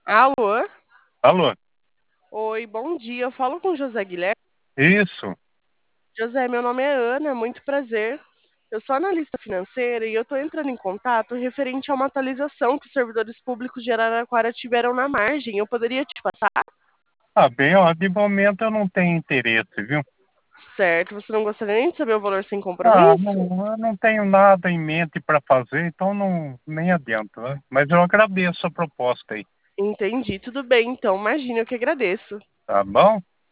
Alô? Alô? Oi, bom dia. Eu falo com José Guilherme. Isso. José, meu nome é Ana, muito prazer. Eu sou analista financeira e eu estou entrando em contato referente a uma atualização que os servidores públicos de Araraquara tiveram na margem. Eu poderia te passar? Ah, bem, ó, de momento eu não tenho interesse, viu? Certo, você não gostaria nem de saber o valor sem Ah, compromisso? não, eu não tenho nada em mente para fazer, então não, nem adianta, né? Mas eu agradeço a proposta aí, Entendi, tudo bem então. Imagina, eu que agradeço. tá bom?